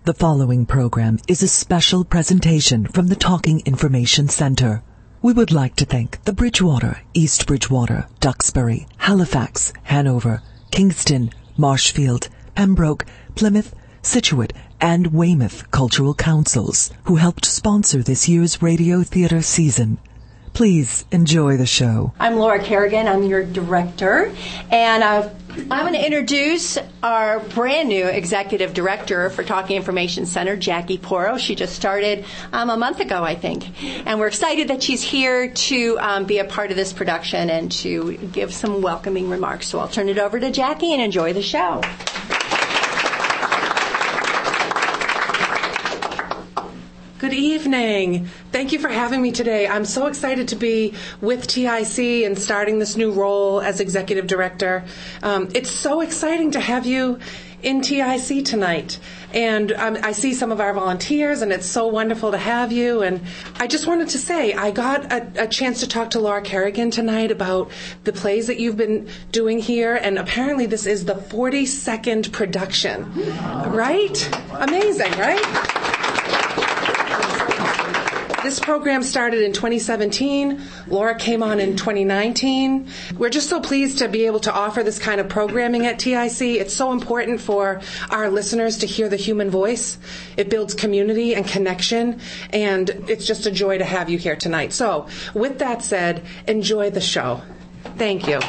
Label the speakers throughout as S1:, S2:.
S1: The following program is a special presentation from the Talking Information Center. We would like to thank the Bridgewater, East Bridgewater, Duxbury, Halifax, Hanover, Kingston, Marshfield, Pembroke, Plymouth, Scituate, and Weymouth Cultural Councils, who helped sponsor this year's radio theater season. Please enjoy the show.
S2: I'm Laura Kerrigan. I'm your director. And I'm going to introduce our brand new executive director for Talking Information Center, Jackie Porro. She just started a month ago, I think. And we're excited that she's here to be a part of this production and to give some welcoming remarks. So I'll turn it over to Jackie and enjoy the show.
S3: Good evening. Thank you for having me today. I'm so excited to be with TIC and starting this new role as executive director. It's so exciting to have you in TIC tonight. And I see some of our volunteers, and it's so wonderful to have you. And I just wanted to say, I got a chance to talk to Laura Kerrigan tonight about the plays that you've been doing here, and apparently this is the 42nd production. Right? Amazing, right? This program started in 2017. Laura came on in 2019. We're just so pleased to be able to offer this kind of programming at TIC. It's so important for our listeners to hear the human voice. It builds community and connection, and it's just a joy to have you here tonight. So, with that said, enjoy the show. Thank you.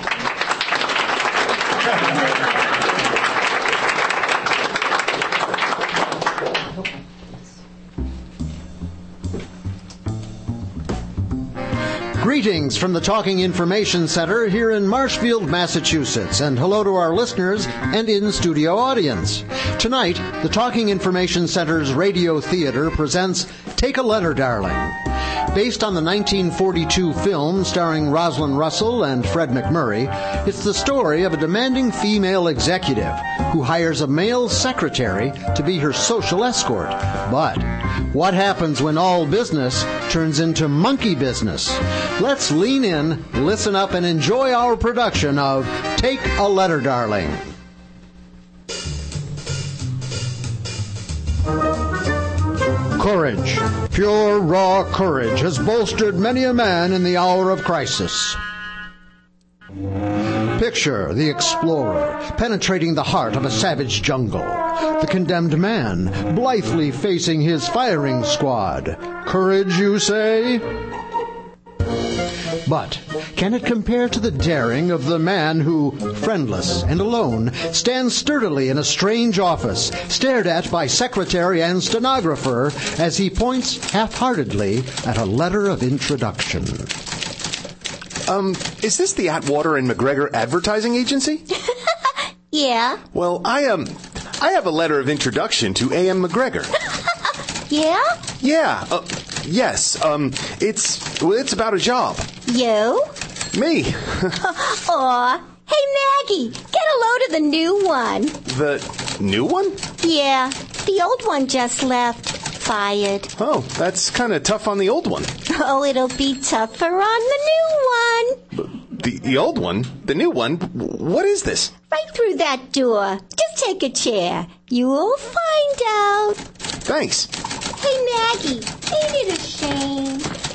S4: Greetings from the Talking Information Center here in Marshfield, Massachusetts, and hello to our listeners and in-studio audience. Tonight, the Talking Information Center's Radio Theater presents Take a Letter, Darling. Based on the 1942 film starring Rosalind Russell and Fred MacMurray, it's the story of a demanding female executive who hires a male secretary to be her social escort. But what happens when all business turns into monkey business? Let's lean in, listen up, and enjoy our production of Take a Letter, Darling. Courage, pure, raw courage, has bolstered many a man in the hour of crisis. Picture the explorer penetrating the heart of a savage jungle. The condemned man blithely facing his firing squad. Courage, you say? But can it compare to the daring of the man who, friendless and alone, stands sturdily in a strange office, stared at by secretary and stenographer as he points half-heartedly at a letter of introduction?
S5: Is this the Atwater and McGregor advertising agency?
S6: Yeah.
S5: Well, I have a letter of introduction to A.M. McGregor.
S6: Yeah?
S5: Yeah, yes, it's about a job.
S6: You?
S5: Me.
S6: Aw. Hey, Maggie, get a load of the new one.
S5: The new one?
S6: Yeah, the old one just left. Fired.
S5: Oh, that's kind of tough on the old one.
S6: Oh, it'll be tougher on the new one.
S5: The old one? The new one? What is this?
S6: Right through that door. Just take a chair. You'll find out.
S5: Thanks.
S6: Hey, Maggie, ain't it a shame?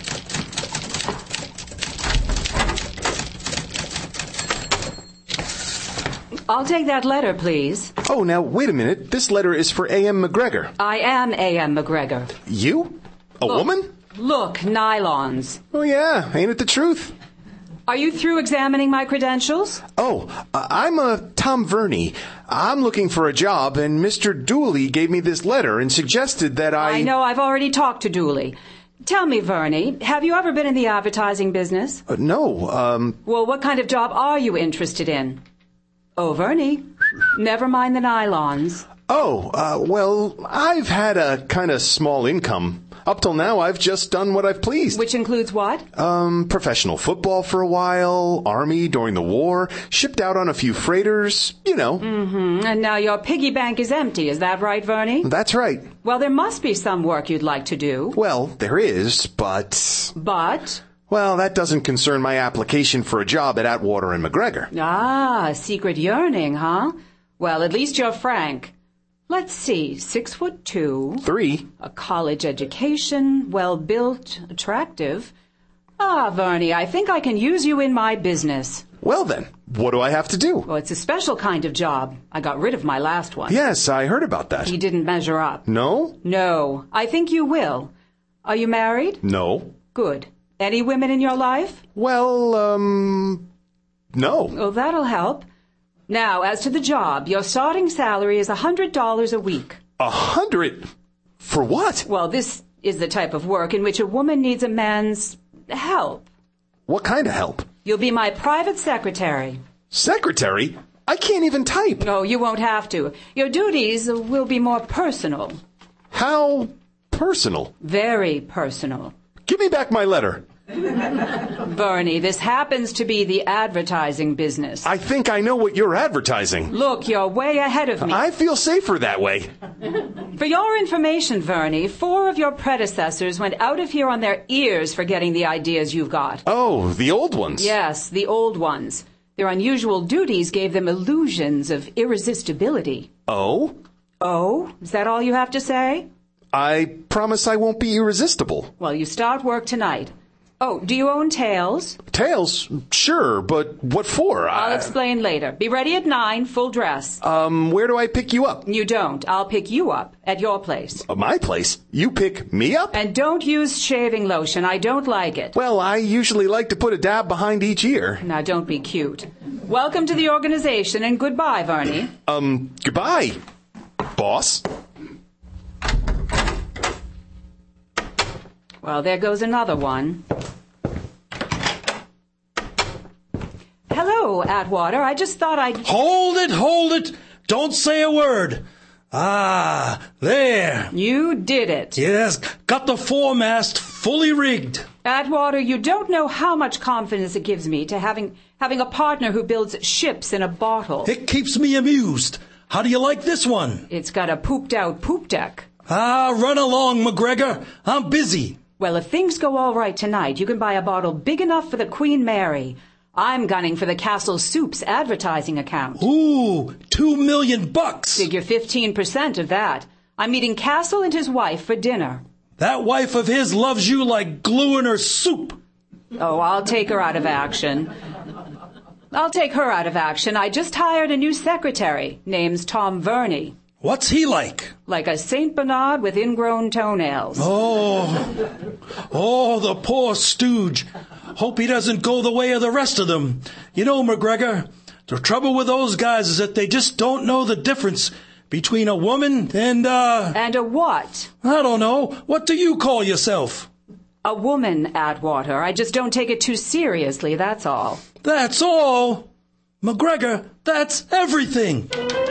S7: I'll take that letter, please.
S5: Oh, now, wait a minute. This letter is for A.M. McGregor.
S7: I am A.M. McGregor.
S5: You? A woman?
S7: Look, nylons.
S5: Oh, yeah. Ain't it the truth?
S7: Are you through examining my credentials?
S5: Oh, I'm Tom Verney. I'm looking for a job, and Mr. Dooley gave me this letter and suggested that
S7: I know I've already talked to Dooley. Tell me, Verney, have you ever been in the advertising business?
S5: No,
S7: Well, what kind of job are you interested in? Oh, Verney, never mind the nylons.
S5: Oh, well, I've had a kind of small income. Up till now, I've just done what I've pleased.
S7: Which includes what?
S5: Professional football for a while, Army during the war, shipped out on a few freighters, you know.
S7: Mm-hmm. And now your piggy bank is empty, is that right, Verney?
S5: That's right.
S7: Well, there must be some work you'd like to do.
S5: Well, there is, but...
S7: But?
S5: Well, that doesn't concern my application for a job at Atwater and McGregor.
S7: Ah, secret yearning, huh? Well, at least you're frank. Let's see, 6'2".
S5: 3.
S7: A college education, well-built, attractive. Vernie, I think I can use you in my business.
S5: Well then, what do I have to do?
S7: Well, it's a special kind of job. I got rid of my last one.
S5: Yes, I heard about that.
S7: He didn't measure up.
S5: No?
S7: No. I think you will. Are you married?
S5: No.
S7: Good. Any women in your life?
S5: Well, no.
S7: Oh, that'll help. Now, as to the job, your starting salary is $100 a week.
S5: 100? For what?
S7: Well, this is the type of work in which a woman needs a man's help.
S5: What kind of help?
S7: You'll be my private secretary.
S5: Secretary? I can't even type.
S7: No, you won't have to. Your duties will be more personal.
S5: How personal?
S7: Very personal.
S5: Give me back my letter.
S7: Bernie, this happens to be the advertising business.
S5: I think I know what you're advertising.
S7: Look, you're way ahead of me.
S5: I feel safer that way.
S7: For your information, Bernie, 4 of your predecessors went out of here on their ears for getting the ideas you've got.
S5: Oh, the old ones.
S7: Yes, the old ones. Their unusual duties gave them illusions of irresistibility.
S5: Oh?
S7: Oh? Is that all you have to say?
S5: I promise I won't be irresistible.
S7: Well, you start work tonight. Oh, do you own Tails?
S5: Tails? Sure, but what for?
S7: I'll explain later. Be ready at 9, full dress.
S5: Where do I pick you up?
S7: You don't. I'll pick you up at your place.
S5: My place? You pick me up?
S7: And don't use shaving lotion. I don't like it.
S5: Well, I usually like to put a dab behind each ear.
S7: Now, don't be cute. Welcome to the organization, and goodbye, Bernie.
S5: Goodbye, boss.
S7: Well, there goes another one. Hello, Atwater. I just thought I'd...
S8: Hold it! Don't say a word. There.
S7: You did it.
S8: Yes, got the foremast fully rigged.
S7: Atwater, you don't know how much confidence it gives me to having a partner who builds ships in a bottle.
S8: It keeps me amused. How do you like this one?
S7: It's got a pooped-out poop deck.
S8: Run along, McGregor. I'm busy.
S7: Well, if things go all right tonight, you can buy a bottle big enough for the Queen Mary. I'm gunning for the Castle Soups advertising account.
S8: Ooh, $2 million.
S7: Figure 15% of that. I'm meeting Castle and his wife for dinner.
S8: That wife of his loves you like glue in her soup.
S7: Oh, I'll take her out of action. I just hired a new secretary. Name's Tom Verney.
S8: What's he like?
S7: Like a St. Bernard with ingrown toenails.
S8: Oh, the poor stooge. Hope he doesn't go the way of the rest of them. You know, McGregor, the trouble with those guys is that they just don't know the difference between a woman and
S7: And a what?
S8: I don't know. What do you call yourself?
S7: A woman, Atwater. I just don't take it too seriously, that's all.
S8: That's all? McGregor, that's everything.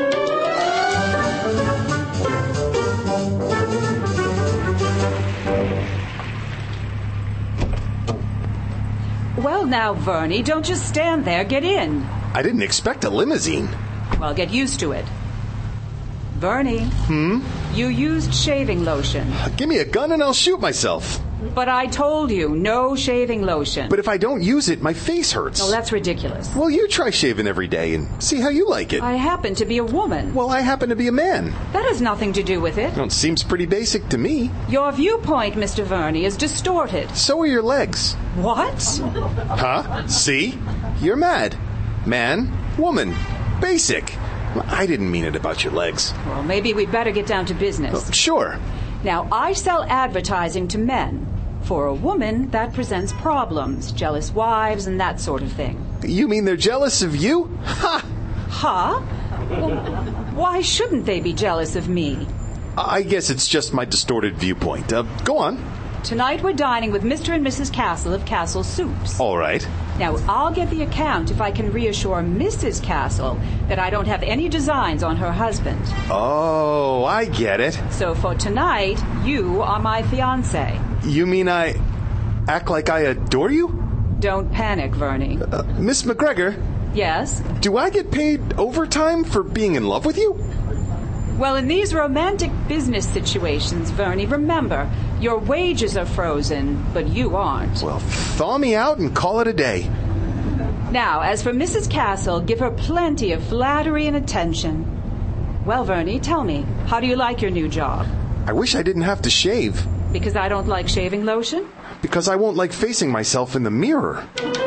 S7: Well, now, Verney, don't just stand there. Get in.
S5: I didn't expect a limousine.
S7: Well, get used to it. Verney. You used shaving lotion.
S5: Give me a gun and I'll shoot myself.
S7: But I told you, no shaving lotion.
S5: But if I don't use it, my face hurts.
S7: Oh, that's ridiculous.
S5: Well, you try shaving every day and see how you like it.
S7: I happen to be a woman.
S5: Well, I happen to be a man.
S7: That has nothing to do with it.
S5: Well, it seems pretty basic to me.
S7: Your viewpoint, Mr. Verney, is distorted.
S5: So are your legs.
S7: What?
S5: Huh? See? You're mad. Man, woman, basic. I didn't mean it about your legs.
S7: Well, maybe we'd better get down to business.
S5: Oh, sure.
S7: Now, I sell advertising to men. For a woman, that presents problems, jealous wives and that sort of thing.
S5: You mean they're jealous of you? Ha!
S7: Huh? Well, why shouldn't they be jealous of me?
S5: I guess it's just my distorted viewpoint. Go on.
S7: Tonight we're dining with Mr. and Mrs. Castle of Castle Soups.
S5: All right.
S7: Now, I'll get the account if I can reassure Mrs. Castle that I don't have any designs on her husband.
S5: Oh, I get it.
S7: So for tonight, you are my fiancé.
S5: You mean I act like I adore you?
S7: Don't panic, Verney.
S5: Miss McGregor?
S7: Yes?
S5: Do I get paid overtime for being in love with you?
S7: Well, in these romantic business situations, Verney, remember, your wages are frozen, but you aren't.
S5: Well, thaw me out and call it a day.
S7: Now, as for Mrs. Castle, give her plenty of flattery and attention. Well, Vernie, tell me, how do you like your new job?
S5: I wish I didn't have to shave.
S7: Because I don't like shaving lotion?
S5: Because I won't like facing myself in the mirror.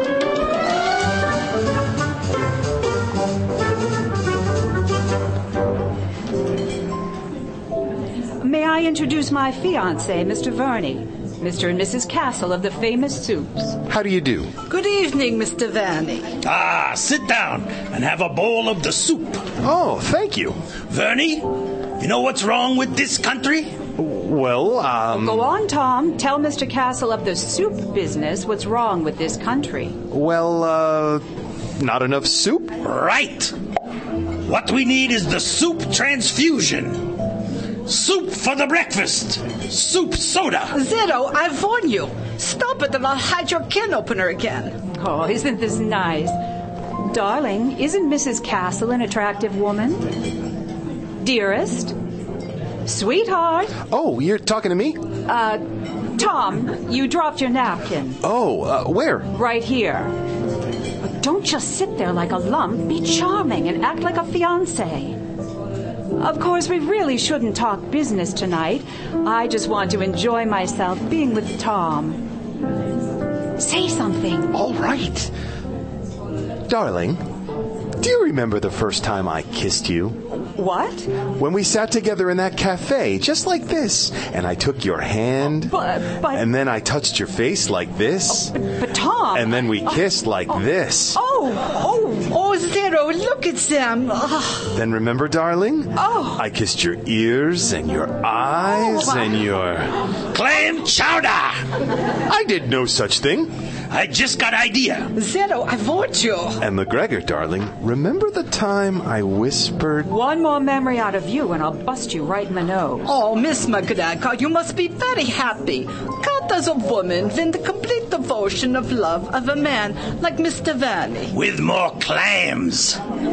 S7: May I introduce my fiancé, Mr. Vernie, Mr. and Mrs. Castle of the famous soups.
S5: How do you do?
S9: Good evening, Mr. Vernie.
S8: Ah, sit down and have a bowl of the soup.
S5: Oh, thank you.
S8: Vernie, you know what's wrong with this country?
S5: Well,
S7: Go on, Tom. Tell Mr. Castle of the soup business what's wrong with this country.
S5: Well, not enough soup?
S8: Right. What we need is the soup transfusion. Soup for the breakfast. Soup soda.
S9: Zero, I warn you. Stop it and I'll hide your can opener again.
S7: Oh, isn't this nice? Darling, isn't Mrs. Castle an attractive woman? Dearest? Sweetheart?
S5: Oh, you're talking to me?
S7: Tom, you dropped your napkin.
S5: Oh, where?
S7: Right here. But don't just sit there like a lump. Be charming and act like a fiancé. Of course, we really shouldn't talk business tonight. I just want to enjoy myself being with Tom. Say something.
S5: All right. Darling, do you remember the first time I kissed you?
S7: What?
S5: When we sat together in that cafe, just like this, and I took your hand,
S7: But...
S5: and then I touched your face like this,
S7: But Tom...
S5: and then we kissed like this.
S9: Oh, Zero, look at them.
S5: Then remember, darling? I kissed your ears and your eyes and your...
S8: Clam chowder.
S5: I did no such thing.
S8: I just got idea.
S9: Zero, I warned you.
S5: And McGregor, darling, remember the time I whispered...
S7: One more memory out of you and I'll bust you right in the nose.
S9: Oh, Miss McGregor, you must be very happy. God does a woman win the complete devotion of love of a man like Mr. Vernie.
S8: With more clams.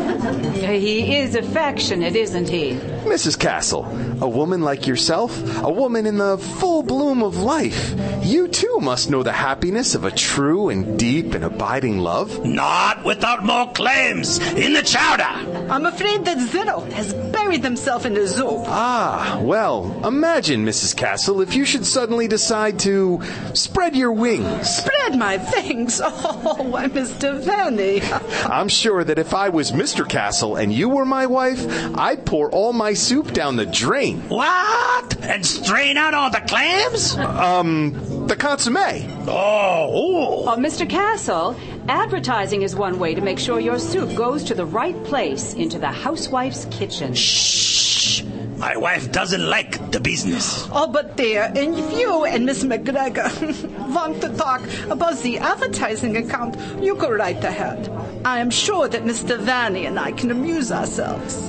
S7: He is affectionate, isn't he?
S5: Mrs. Castle, a woman like yourself, a woman in the full bloom of life, you too must know the happiness of a true and deep and abiding love.
S8: Not without more clams in the chowder.
S9: I'm afraid that Zero has buried himself in the zoo.
S5: Ah, well, imagine, Mrs. Castle, if you should suddenly decide to spread your wings.
S9: Spread my wings. Oh, why, Mr. Vernie.
S5: I'm sure that if I was Mr. Castle and you were my wife, I'd pour all my soup down the drain.
S8: What? And strain out all the clams?
S5: The consommé.
S8: Oh.
S7: Mr. Castle, advertising is one way to make sure your soup goes to the right place, into the housewife's kitchen.
S8: Shh. My wife doesn't like the business.
S9: Oh, but dear, and if you and Miss McGregor want to talk about the advertising account, you go right ahead. I am sure that Mr. Vernie and I can amuse ourselves.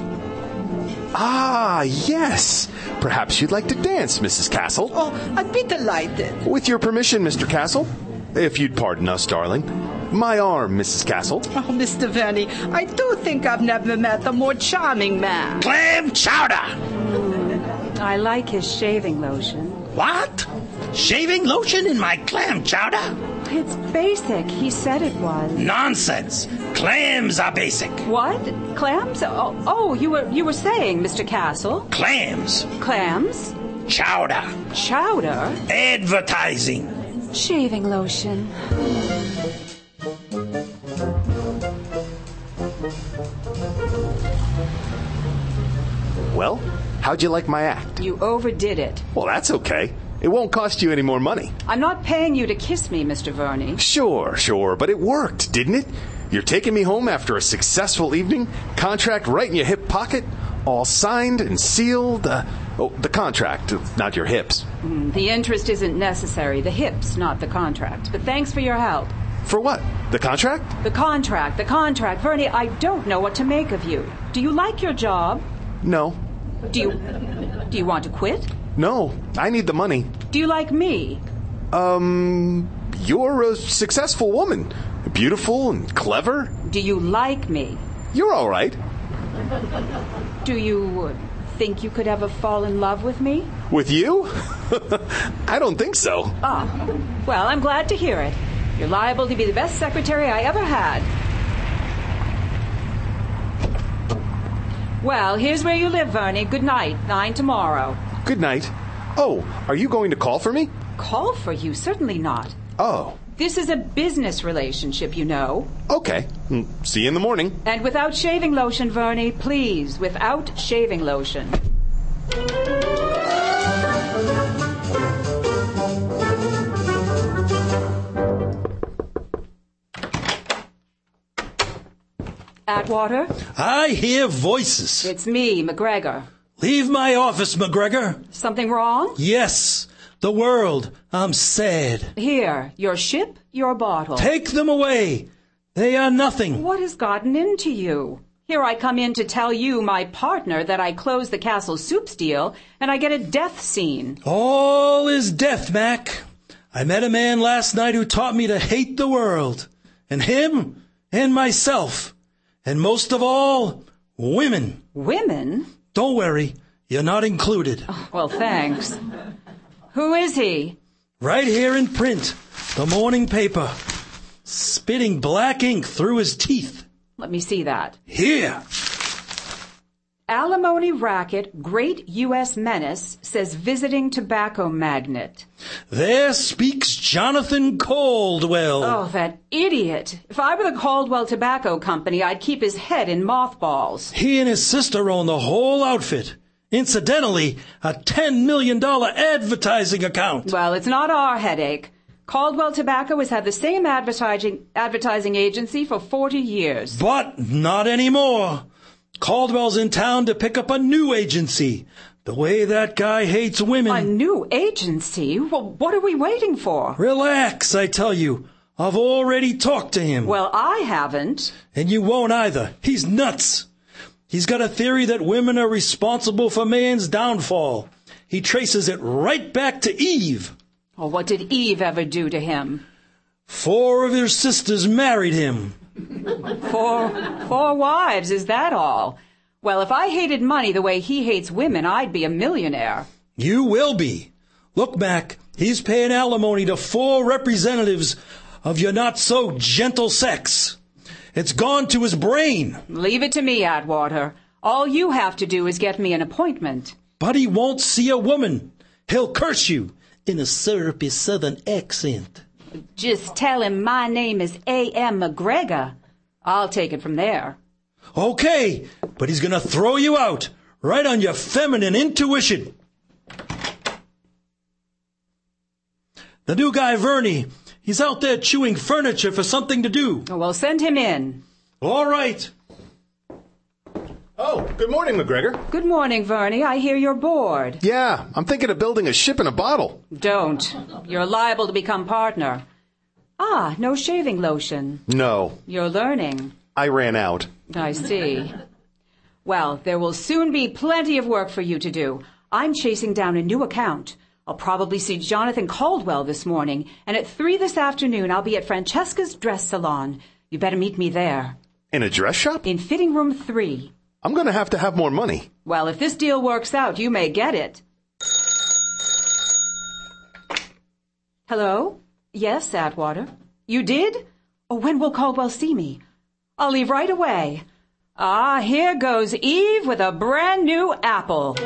S5: Ah, yes. Perhaps you'd like to dance, Mrs. Castle.
S9: Oh, I'd be delighted.
S5: With your permission, Mr. Castle. If you'd pardon us, darling. My arm, Mrs. Castle.
S9: Oh, Mr. Vernie, I do think I've never met a more charming man.
S8: Clam chowder.
S7: I like his shaving lotion.
S8: What? Shaving lotion in my clam chowder?
S7: It's basic. He said it was.
S8: Nonsense. Clams are basic.
S7: What? Clams? Oh, you were saying, Mr. Castle.
S8: Clams.
S7: Clams?
S8: Chowder.
S7: Chowder?
S8: Advertising.
S7: Shaving lotion.
S5: Well, how'd you like my act?
S7: You overdid it.
S5: Well, that's okay. It won't cost you any more money.
S7: I'm not paying you to kiss me, Mr. Vernie.
S5: Sure, but it worked, didn't it? You're taking me home after a successful evening, contract right in your hip pocket, all signed and sealed. The contract, not your hips.
S7: The interest isn't necessary. The hips, not the contract. But thanks for your help.
S5: For what? The contract?
S7: The contract. Vernie, I don't know what to make of you. Do you like your job?
S5: No.
S7: Do you want to quit?
S5: No, I need the money.
S7: Do you like me?
S5: You're a successful woman. Beautiful and clever.
S7: Do you like me?
S5: You're all right.
S7: Do you think you could ever fall in love with me?
S5: With you? I don't think so.
S7: Well, I'm glad to hear it. You're liable to be the best secretary I ever had. Well, here's where you live, Vernie. Good night. 9 tomorrow.
S5: Good night. Oh, are you going to call for me?
S7: Call for you? Certainly not.
S5: Oh.
S7: This is a business relationship, you know.
S5: Okay. See you in the morning.
S7: And without shaving lotion, Vernie, please, without shaving lotion. Atwater?
S8: I hear voices.
S7: It's me, McGregor.
S8: Leave my office, McGregor.
S7: Something wrong?
S8: Yes. The world. I'm sad.
S7: Here, your ship, your bottle.
S8: Take them away. They are nothing.
S7: What has gotten into you? Here I come in to tell you, my partner, that I closed the Castle Soups deal, and I get a death scene.
S8: All is death, Mac. I met a man last night who taught me to hate the world. And him, and myself. And most of all, women.
S7: Women?
S8: Don't worry, you're not included.
S7: Oh, well, thanks. Who is he?
S8: Right here in print, the morning paper. Spitting black ink through his teeth.
S7: Let me see that.
S8: Here.
S7: Alimony racket, great U.S. menace, says visiting tobacco magnate.
S8: There speaks Jonathan Caldwell.
S7: Oh, that idiot. If I were the Caldwell Tobacco Company, I'd keep his head in mothballs.
S8: He and his sister own the whole outfit. Incidentally, a $10 million advertising account.
S7: Well, it's not our headache. Caldwell Tobacco has had the same advertising agency for 40 years.
S8: But not anymore. Caldwell's in town to pick up a new agency. The way that guy hates women.
S7: A new agency? Well, what are we waiting for?
S8: Relax, I tell you. I've already talked to him.
S7: Well, I haven't.
S8: And you won't either. He's nuts. He's got a theory that women are responsible for man's downfall. He traces it right back to Eve.
S7: Well, what did Eve ever do to him?
S8: 4 of his sisters married him.
S7: 4 wives, is that all? Well, if I hated money the way he hates women, I'd be a millionaire.
S8: You will be. Look, Mac, he's paying alimony to 4 representatives of your not-so-gentle sex. It's gone to his brain.
S7: Leave it to me, Atwater. All you have to do is get me an appointment.
S8: But he won't see a woman. He'll curse you in a syrupy southern accent.
S7: Just tell him my name is A.M. McGregor. I'll take it from there.
S8: Okay, but he's going to throw you out, right on your feminine intuition. The new guy, Vernie, he's out there chewing furniture for something to do.
S7: Well, send him in.
S8: All right.
S5: Oh, good morning, McGregor.
S7: Good morning, Vernie. I hear you're bored.
S5: Yeah, I'm thinking of building a ship in a bottle.
S7: Don't. You're liable to become partner. Ah, no shaving lotion.
S5: No.
S7: You're learning.
S5: I ran out.
S7: I see. Well, there will soon be plenty of work for you to do. I'm chasing down a new account. I'll probably see Jonathan Caldwell this morning, and at 3 this afternoon I'll be at Francesca's dress salon. You better meet me there.
S5: In a dress shop?
S7: In fitting room 3.
S5: I'm going to have more money.
S7: Well, if this deal works out, you may get it. Hello? Yes, Atwater. You did? Oh, when will Caldwell see me? I'll leave right away. Ah, here goes Eve with a brand new apple.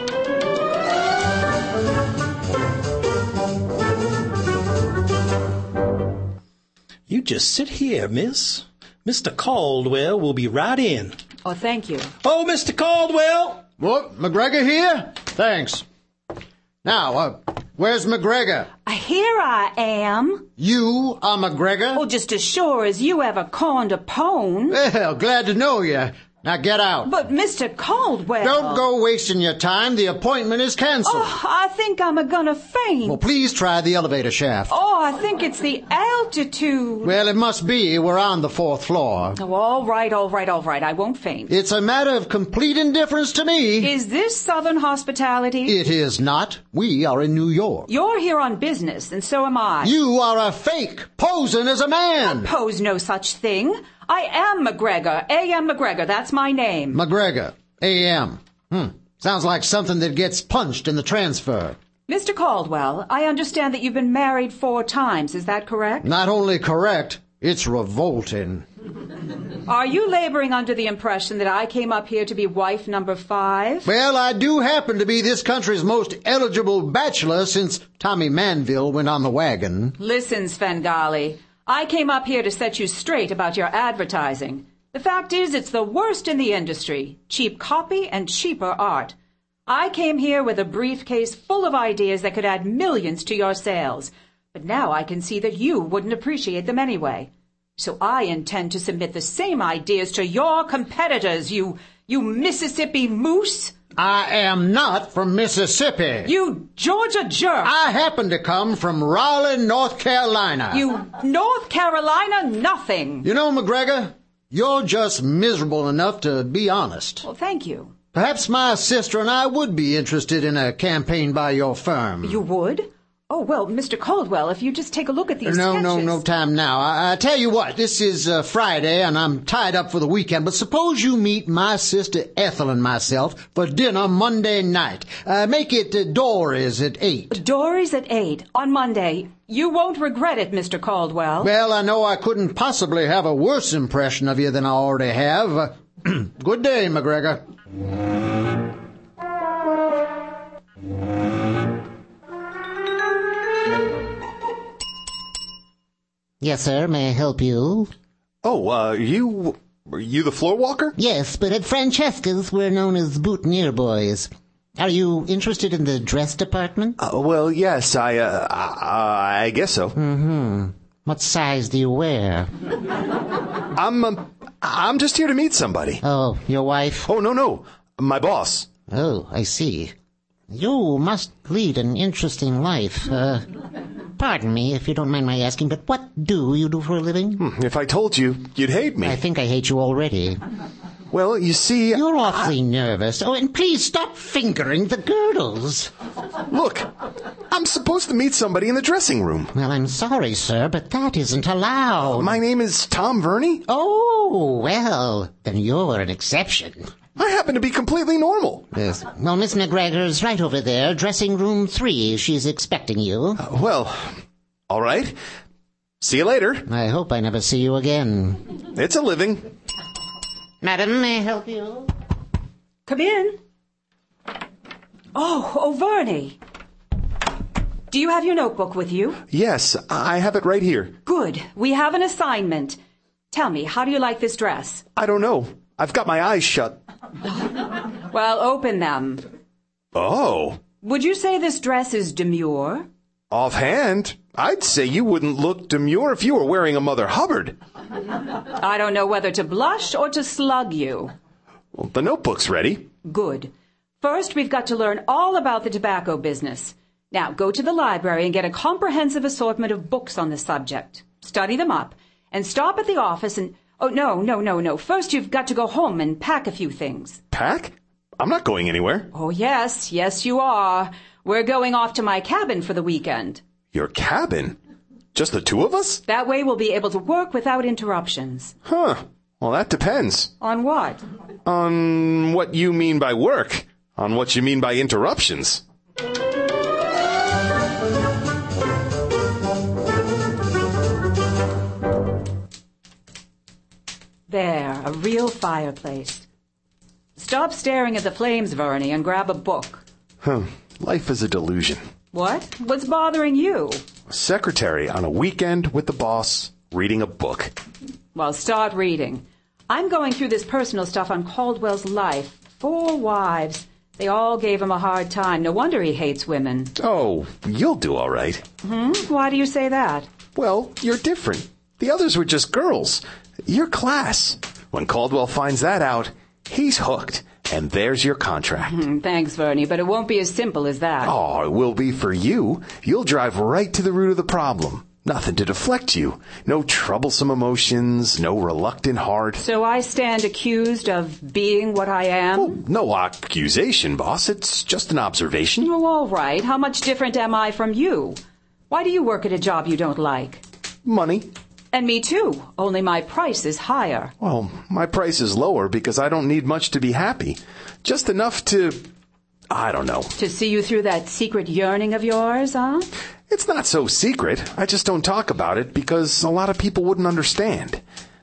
S8: You just sit here, miss. Mr. Caldwell will be right in.
S7: Oh, thank you.
S8: Oh, Mr. Caldwell!
S4: What, McGregor here? Thanks. Now, where's McGregor?
S7: Here I am.
S4: You are McGregor?
S7: Oh, just as sure as you ever corned a pone.
S4: Well, glad to know you. Now get out.
S7: But, Mr. Caldwell...
S4: Don't go wasting your time. The appointment is canceled.
S7: Oh, I think I'm gonna faint.
S4: Well, please try the elevator shaft.
S7: Oh, I think it's the altitude.
S4: Well, it must be. We're on the 4th floor.
S7: Oh, all right. I won't faint.
S4: It's a matter of complete indifference to me.
S7: Is this Southern hospitality?
S4: It is not. We are in New York.
S7: You're here on business, and so am I.
S4: You are a fake, posing as a man.
S7: I pose no such thing. I am McGregor, A.M. McGregor, that's my name.
S4: McGregor, A.M. Sounds like something that gets punched in the transfer.
S7: Mr. Caldwell, I understand that you've been married 4 times, is that correct?
S4: Not only correct, it's revolting.
S7: Are you laboring under the impression that I came up here to be wife number 5?
S4: Well, I do happen to be this country's most eligible bachelor since Tommy Manville went on the wagon.
S7: Listen, Svengali, I came up here to set you straight about your advertising. The fact is, it's the worst in the industry. Cheap copy and cheaper art. I came here with a briefcase full of ideas that could add millions to your sales. But now I can see that you wouldn't appreciate them anyway. So I intend to submit the same ideas to your competitors, you Mississippi moose.
S4: I am not from Mississippi.
S7: You Georgia jerk.
S4: I happen to come from Raleigh, North Carolina.
S7: You North Carolina nothing.
S4: You know, McGregor, you're just miserable enough to be honest.
S7: Well, thank you.
S4: Perhaps my sister and I would be interested in a campaign by your firm.
S7: You would? Oh, well, Mr. Caldwell, if you just take a look at these sketches.
S4: No time now. I tell you what, this is Friday, and I'm tied up for the weekend, but suppose you meet my sister Ethel and myself for dinner Monday night. Make it Dory's at 8.
S7: Dory's at 8 on Monday. You won't regret it, Mr. Caldwell.
S4: Well, I know I couldn't possibly have a worse impression of you than I already have. Good day, McGregor.
S10: Yes, sir. May I help you?
S5: Oh, are you the floor walker?
S10: Yes, but at Francesca's we're known as boutonniere boys. Are you interested in the dress department?
S5: Well, yes, I guess so.
S10: Mm-hmm. What size do you wear?
S5: I'm just here to meet somebody.
S10: Oh, your wife?
S5: Oh, no. My boss.
S10: Oh, I see. You must lead an interesting life. Pardon me, if you don't mind my asking, but what do you do for a living?
S5: If I told you, you'd hate me.
S10: I think I hate you already.
S5: Well, you see...
S10: You're awfully nervous. Oh, and please stop fingering the girdles.
S5: Look, I'm supposed to meet somebody in the dressing room.
S10: Well, I'm sorry, sir, but that isn't allowed.
S5: My name is Tom Verney.
S10: Oh, well, then you're an exception.
S5: I happen to be completely normal.
S10: Yes. Well, Miss McGregor's right over there, dressing room 3. She's expecting you.
S5: Well, all right. See you later.
S10: I hope I never see you again.
S5: It's a living.
S10: Madam, may I help you?
S7: Come in. Oh, Verney. Do you have your notebook with you?
S5: Yes, I have it right here.
S7: Good. We have an assignment. Tell me, how do you like this dress?
S5: I don't know. I've got my eyes shut.
S7: Well, open them.
S5: Oh.
S7: Would you say this dress is demure?
S5: Offhand, I'd say you wouldn't look demure if you were wearing a Mother Hubbard.
S7: I don't know whether to blush or to slug you.
S5: Well, the notebook's ready.
S7: Good. First, we've got to learn all about the tobacco business. Now, go to the library and get a comprehensive assortment of books on the subject. Study them up, and stop at the office and... Oh, no. First, you've got to go home and pack a few things.
S5: Pack? I'm not going anywhere.
S7: Oh, yes, you are. We're going off to my cabin for the weekend.
S5: Your cabin? Just the two of us?
S7: That way we'll be able to work without interruptions.
S5: Huh. Well, that depends.
S7: On what?
S5: On what you mean by work. On what you mean by interruptions.
S7: There, a real fireplace. Stop staring at the flames, Verney, and grab a book.
S5: Life is a delusion.
S7: What? What's bothering you?
S5: A secretary on a weekend with the boss, reading a book.
S7: Well, start reading. I'm going through this personal stuff on Caldwell's life. 4 wives. They all gave him a hard time. No wonder he hates women.
S5: Oh, you'll do all right.
S7: Why do you say that?
S5: Well, you're different. The others were just girls. You're class. When Caldwell finds that out, he's hooked. And there's your contract.
S7: Thanks, Verney, but it won't be as simple as that.
S5: Oh, it will be for you. You'll drive right to the root of the problem. Nothing to deflect you. No troublesome emotions, no reluctant heart.
S7: So I stand accused of being what I am?
S5: Well, no accusation, boss. It's just an observation.
S7: Oh, all right. How much different am I from you? Why do you work at a job you don't like?
S5: Money.
S7: And me too, only my price is higher.
S5: Well, my price is lower because I don't need much to be happy. Just enough to, I don't know.
S7: To see you through that secret yearning of yours, huh?
S5: It's not so secret. I just don't talk about it because a lot of people wouldn't understand.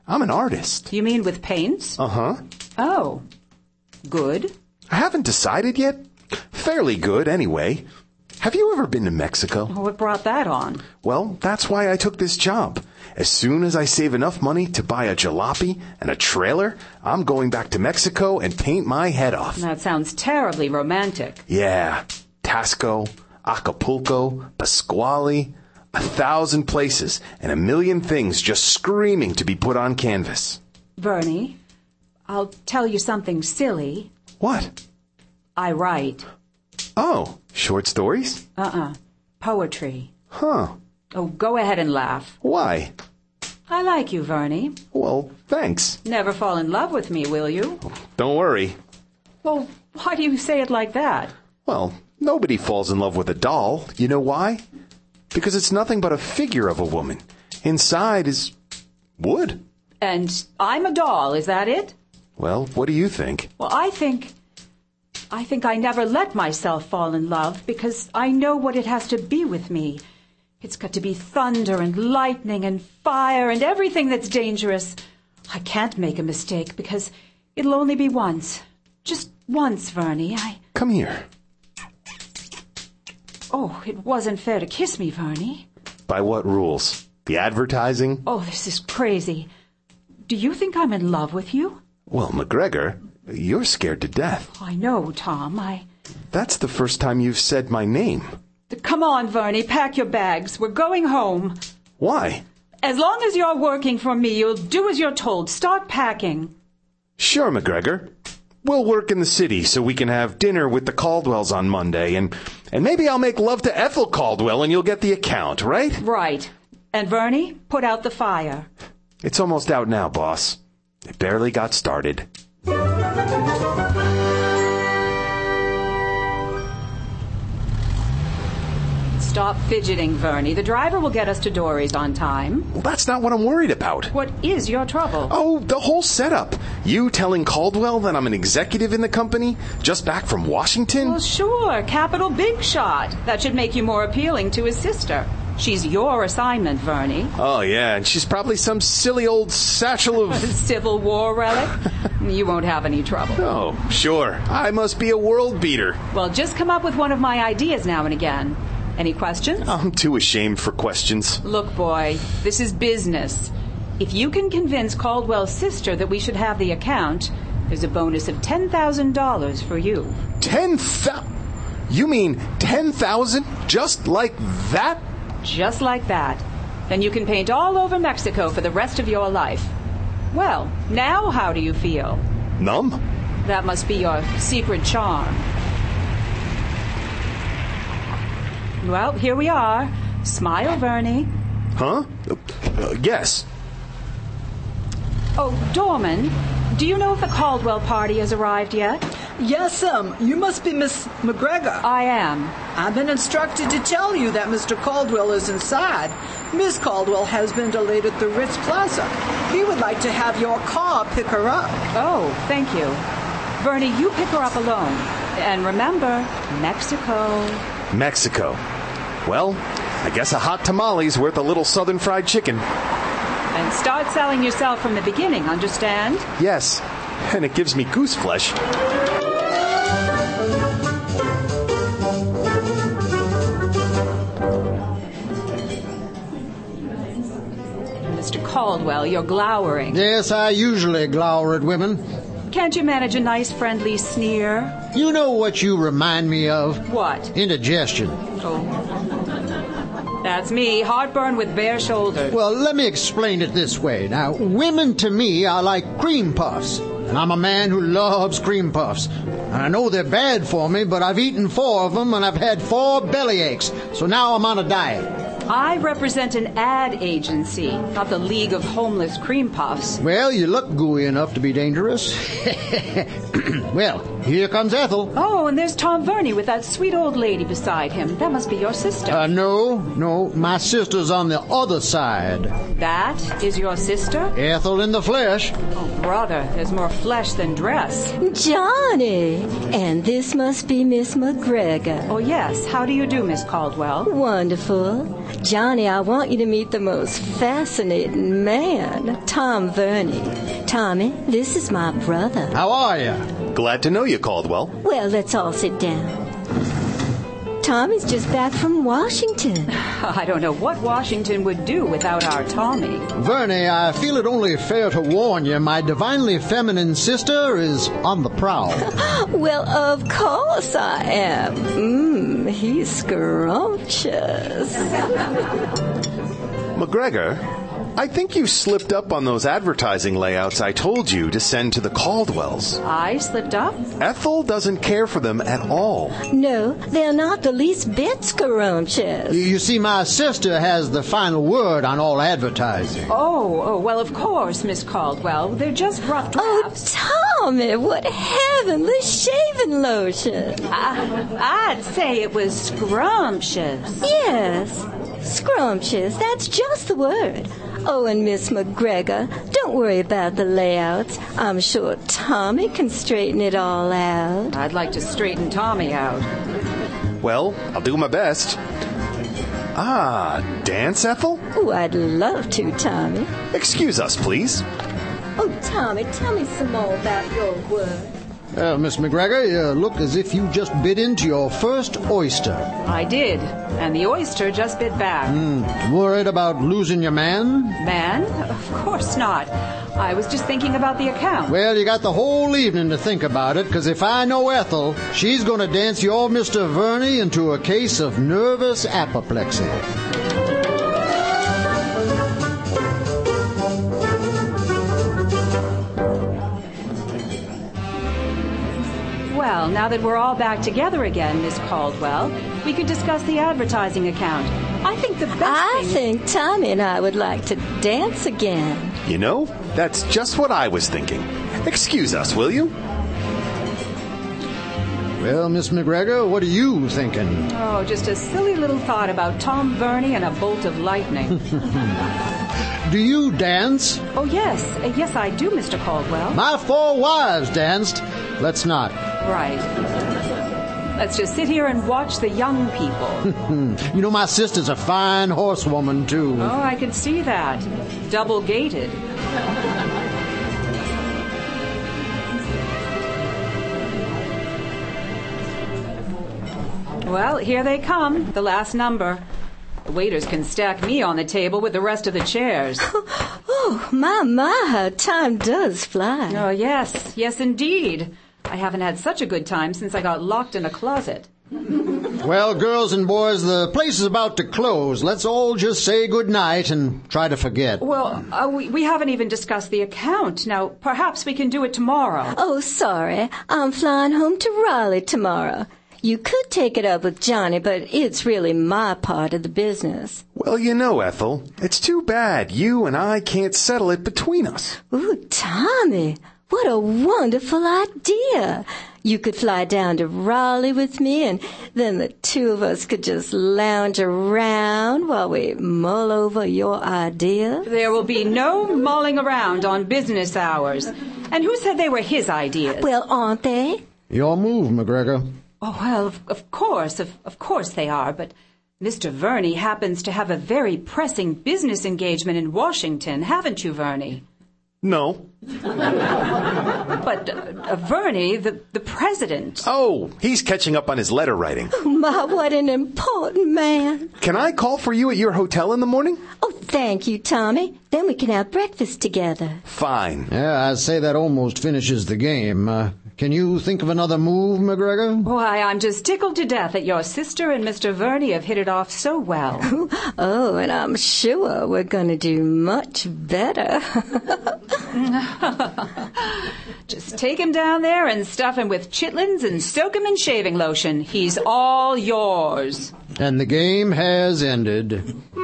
S5: I'm an artist.
S7: You mean with paints?
S5: Uh-huh.
S7: Oh. Good?
S5: I haven't decided yet. Fairly good, anyway. Have you ever been to Mexico?
S7: What brought that on?
S5: Well, that's why I took this job. As soon as I save enough money to buy a jalopy and a trailer, I'm going back to Mexico and paint my head off.
S7: That sounds terribly romantic.
S5: Yeah. Tasco, Acapulco, Pasquale, 1,000 places and 1,000,000 things just screaming to be put on canvas.
S7: Vernie, I'll tell you something silly.
S5: What?
S7: I write.
S5: Oh, short stories?
S7: Poetry.
S5: Huh.
S7: Oh, go ahead and laugh.
S5: Why?
S7: I like you, Vernie.
S5: Well, thanks.
S7: Never fall in love with me, will you?
S5: Don't worry.
S7: Well, why do you say it like that?
S5: Well, nobody falls in love with a doll. You know why? Because it's nothing but a figure of a woman. Inside is wood.
S7: And I'm a doll, is that it?
S5: Well, what do you think?
S7: Well, I think I never let myself fall in love because I know what it has to be with me. It's got to be thunder and lightning and fire and everything that's dangerous. I can't make a mistake because it'll only be once. Just once, Vernie.
S5: Come here.
S7: Oh, it wasn't fair to kiss me, Vernie.
S5: By what rules? The advertising?
S7: Oh, this is crazy. Do you think I'm in love with you?
S5: Well, McGregor, you're scared to death.
S7: I know, Tom.
S5: That's the first time you've said my name.
S7: Come on, Vernie, pack your bags. We're going home.
S5: Why?
S7: As long as you're working for me, you'll do as you're told. Start packing.
S5: Sure, McGregor. We'll work in the city so we can have dinner with the Caldwells on Monday, and maybe I'll make love to Ethel Caldwell and you'll get the account, right?
S7: Right. And Vernie, put out the fire.
S5: It's almost out now, boss. It barely got started.
S7: Stop fidgeting, Vernie. The driver will get us to Dory's on time.
S5: Well, that's not what I'm worried about.
S7: What is your trouble?
S5: Oh, the whole setup. You telling Caldwell that I'm an executive in the company, just back from Washington?
S7: Well, sure. Capital big shot. That should make you more appealing to his sister. She's your assignment, Vernie.
S5: Oh, yeah, and she's probably some silly old satchel of...
S7: Civil War relic? You won't have any trouble.
S5: Oh, sure. I must be a world beater.
S7: Well, just come up with one of my ideas now and again. Any questions?
S5: I'm too ashamed for questions.
S7: Look, boy, this is business. If you can convince Caldwell's sister that we should have the account, there's a bonus of $10,000 for you.
S5: 10,000? You mean 10,000? Just like that?
S7: Just like that. Then you can paint all over Mexico for the rest of your life. Well, now how do you feel?
S5: Numb?
S7: That must be your secret charm. Well, here we are. Smile, Vernie.
S5: Huh? Yes.
S7: Oh, Dorman, do you know if the Caldwell party has arrived yet?
S9: Yes, you must be Miss McGregor.
S7: I am.
S9: I've been instructed to tell you that Mr. Caldwell is inside. Miss Caldwell has been delayed at the Ritz Plaza. He would like to have your car pick her up.
S7: Oh, thank you. Vernie, you pick her up alone. And remember, Mexico.
S5: Mexico. Well, I guess a hot tamale's worth a little southern fried chicken.
S7: And start selling yourself from the beginning, understand?
S5: Yes, and it gives me goose flesh.
S7: Mr. Caldwell, you're glowering.
S4: Yes, I usually glower at women.
S7: Can't you manage a nice, friendly sneer?
S4: You know what you remind me of?
S7: What?
S4: Indigestion.
S7: Oh. That's me, heartburn with bare shoulders.
S4: Well, let me explain it this way. Now, women to me are like cream puffs. And I'm a man who loves cream puffs. And I know they're bad for me, but I've eaten 4 of them and I've had 4 bellyaches. So now I'm on a diet.
S7: I represent an ad agency, not the League of Homeless Cream Puffs.
S4: Well, you look gooey enough to be dangerous. Well, here comes Ethel.
S7: Oh, and there's Tom Vernie with that sweet old lady beside him. That must be your sister.
S4: No, my sister's on the other side.
S7: That is your sister?
S4: Ethel in the flesh.
S7: Oh, brother, there's more flesh than dress.
S6: Johnny, and this must be Miss McGregor.
S7: Oh, yes. How do you do, Miss Caldwell?
S6: Wonderful. Johnny, I want you to meet the most fascinating man, Tom Verney. Tommy, this is my brother.
S4: How are you?
S5: Glad to know you, Caldwell.
S6: Well, let's all sit down. Tommy's just back from Washington.
S7: I don't know what Washington would do without our Tommy.
S4: Verney, I feel it only fair to warn you, my divinely feminine sister is on the prowl.
S6: Well, of course I am. He's scrumptious.
S5: McGregor, I think you slipped up on those advertising layouts I told you to send to the Caldwells.
S7: I slipped up?
S5: Ethel doesn't care for them at all.
S6: No, they're not the least bit scrumptious.
S4: You see, my sister has the final word on all advertising.
S7: Oh, well, of course, Miss Caldwell. They're just rough drafts.
S6: Oh, Tommy, what heavenly shaving lotion.
S7: I'd say it was scrumptious.
S6: Yes, scrumptious. That's just the word. Oh, and Miss McGregor, don't worry about the layouts. I'm sure Tommy can straighten it all out.
S7: I'd like to straighten Tommy out.
S5: Well, I'll do my best. Dance, Ethel?
S6: Oh, I'd love to, Tommy.
S5: Excuse us, please.
S6: Oh, Tommy, tell me some more about your work.
S4: Miss McGregor, you look as if you just bit into your first oyster.
S7: I did, and the oyster just bit back.
S4: Worried about losing your man?
S7: Man? Of course not. I was just thinking about the account.
S4: Well, you got the whole evening to think about it, because if I know Ethel, she's going to dance your Mr. Verney into a case of nervous apoplexy.
S7: Well, now that we're all back together again, Miss Caldwell, we could discuss the advertising account. I think the best
S6: I think Tommy and I would like to dance again.
S5: You know, that's just what I was thinking. Excuse us, will you?
S4: Well, Miss McGregor, what are you thinking?
S7: Oh, just a silly little thought about Tom Verney and a bolt of lightning.
S4: Do you dance?
S7: Oh, yes. Yes, I do, Mr. Caldwell.
S4: My 4 wives danced. Let's not.
S7: Right. Let's just sit here and watch the young people.
S4: You know, my sister's a fine horsewoman, too.
S7: Oh, I can see that. Double-gated. Well, here they come, the last number. The waiters can stack me on the table with the rest of the chairs.
S6: Oh, my, how time does fly.
S7: Oh, yes, indeed. I haven't had such a good time since I got locked in a closet.
S4: Well, girls and boys, the place is about to close. Let's all just say good night and try to forget.
S7: Well, we haven't even discussed the account. Now, perhaps we can do it tomorrow.
S6: Oh, sorry. I'm flying home to Raleigh tomorrow. You could take it up with Johnny, but it's really my part of the business.
S5: Well, you know, Ethel, it's too bad you and I can't settle it between us.
S6: Ooh, Tommy, what a wonderful idea. You could fly down to Raleigh with me, and then the two of us could just lounge around while we mull over your idea.
S7: There will be no mulling around on business hours. And who said they were his ideas?
S6: Well, aren't they?
S4: Your move, McGregor.
S7: Oh, well, of course they are, but Mr. Verney happens to have a very pressing business engagement in Washington, haven't you, Verney?
S5: No.
S7: But Verney, the president.
S5: Oh, he's catching up on his letter writing.
S6: Oh, my, what an important man.
S5: Can I call for you at your hotel in the morning?
S6: Oh, thank you, Tommy. Then we can have breakfast together.
S5: Fine.
S4: Yeah, I'd say that almost finishes the game. Can you think of another move, McGregor?
S7: Why, I'm just tickled to death that your sister and Mr. Verney have hit it off so well.
S6: Oh, and I'm sure we're going to do much better.
S7: Just take him down there and stuff him with chitlins and soak him in shaving lotion. He's all yours.
S4: And the game has ended.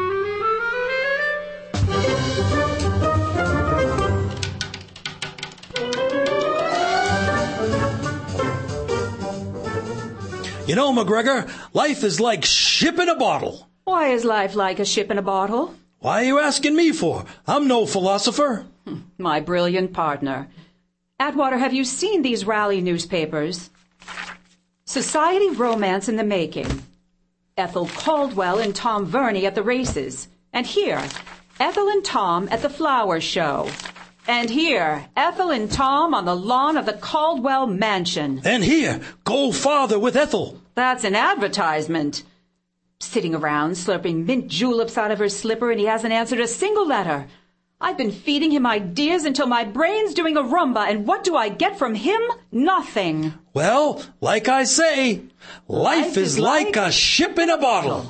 S8: You know, McGregor, life is like ship in a bottle.
S7: Why is life like a ship in a bottle?
S8: Why are you asking me for? I'm no philosopher.
S7: My brilliant partner. Atwater, have you seen these Raleigh newspapers? Society romance in the making. Ethel Caldwell and Tom Verney at the races. And here, Ethel and Tom at the flower show. And here, Ethel and Tom on the lawn of the Caldwell mansion.
S8: And here, go farther with Ethel.
S7: That's an advertisement. Sitting around, slurping mint juleps out of her slipper, and he hasn't answered a single letter. I've been feeding him ideas until my brain's doing a Roomba, and what do I get from him? Nothing.
S8: Well, like I say, life is like a ship in a bottle.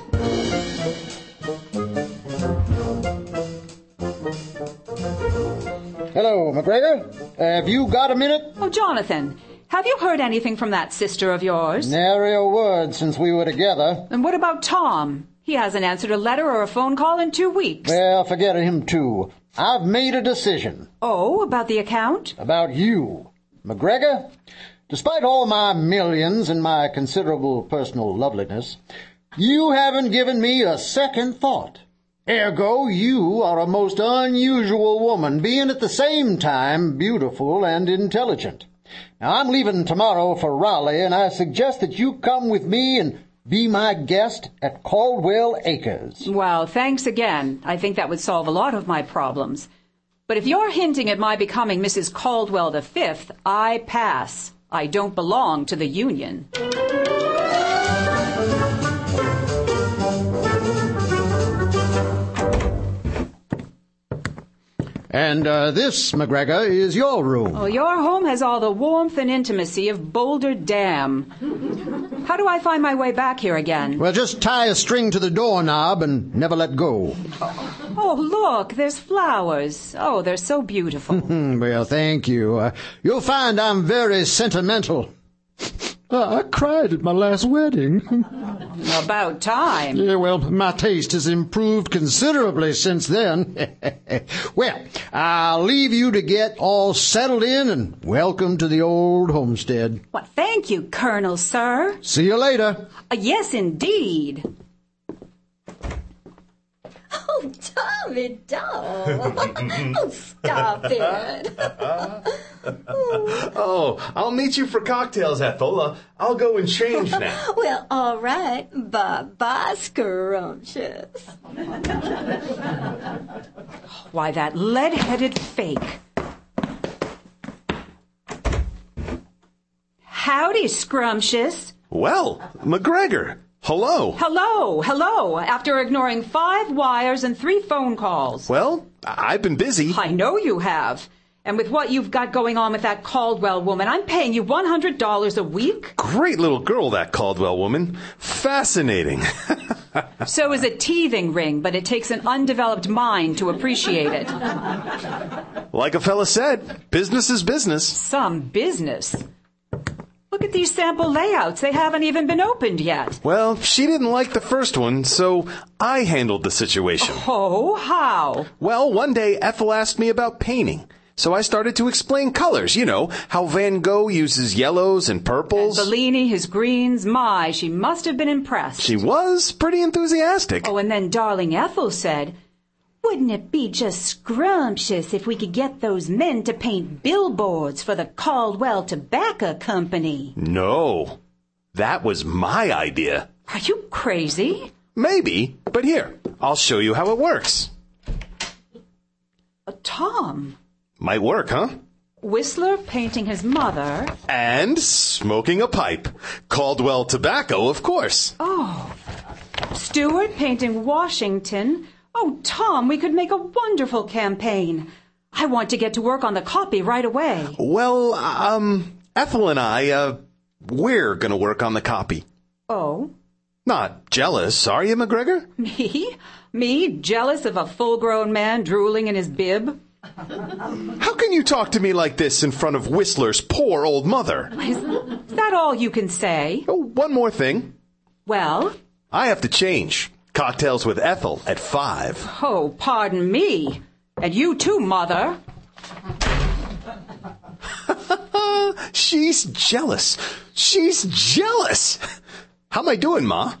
S4: Hello, McGregor. Have you got a minute?
S7: Oh, Jonathan, have you heard anything from that sister of yours?
S4: Nary a word since we were together.
S7: And what about Tom? He hasn't answered a letter or a phone call in 2 weeks.
S4: Well, forget him, too. I've made a decision.
S7: Oh, about the account?
S4: About you. McGregor, despite all my millions and my considerable personal loveliness, you haven't given me a second thought. Ergo, you are a most unusual woman, being at the same time beautiful and intelligent. Now, I'm leaving tomorrow for Raleigh, and I suggest that you come with me and be my guest at Caldwell Acres.
S7: Well, thanks again. I think that would solve a lot of my problems. But if you're hinting at my becoming Mrs. Caldwell V, I pass. I don't belong to the union.
S4: And this, McGregor, is your room.
S7: Oh, your home has all the warmth and intimacy of Boulder Dam. How do I find my way back here again?
S4: Well, just tie a string to the doorknob and never let go.
S7: Oh, look, there's flowers. Oh, they're so beautiful.
S4: Well, thank you. You'll find I'm very sentimental. I cried at my last wedding.
S7: About time.
S4: Yeah, well, my taste has improved considerably since then. Well, I'll leave you to get all settled in, and welcome to the old homestead.
S7: Well, thank you, Colonel, sir.
S4: See you later.
S7: Yes, indeed.
S6: Oh, Tommy doll. Oh, stop it.
S5: Oh, I'll meet you for cocktails, Ethel. I'll go and change now.
S6: Well, all right. Bye-bye, scrumptious.
S7: Why, that lead-headed fake. Howdy, scrumptious.
S5: Well, McGregor. Hello.
S7: Hello. After ignoring 5 wires and 3 phone calls.
S5: Well, I've been busy.
S7: I know you have. And with what you've got going on with that Caldwell woman, I'm paying you $100 a week.
S5: Great little girl, that Caldwell woman. Fascinating.
S7: So is a teething ring, but it takes an undeveloped mind to appreciate it.
S5: Like a fella said, business is business.
S7: Some business. Look at these sample layouts. They haven't even been opened yet.
S5: Well, she didn't like the first one, so I handled the situation.
S7: Oh, how?
S5: Well, one day Ethel asked me about painting. So I started to explain colors. You know, how Van Gogh uses yellows and purples.
S7: And Bellini, his greens. My, she must have been impressed.
S5: She was pretty enthusiastic.
S7: Oh, and then darling Ethel said, wouldn't it be just scrumptious if we could get those men to paint billboards for the Caldwell Tobacco Company?
S5: No, that was my idea.
S7: Are you crazy?
S5: Maybe, but here, I'll show you how it works.
S7: Tom.
S5: Might work, huh?
S7: Whistler painting his mother.
S5: And smoking a pipe. Caldwell Tobacco, of course.
S7: Oh. Stewart painting Washington. Oh, Tom, we could make a wonderful campaign. I want to get to work on the copy right away.
S5: Well, Ethel and I, we're gonna work on the copy.
S7: Oh?
S5: Not jealous, are you, McGregor?
S7: Me? Me, jealous of a full-grown man drooling in his bib?
S5: How can you talk to me like this in front of Whistler's poor old mother?
S7: Is that all you can say?
S5: Oh, one more thing.
S7: Well?
S5: I have to change. Cocktails with Ethel at 5.
S7: Oh, pardon me. And you too, Mother.
S5: She's jealous. She's jealous. How am I doing, Ma?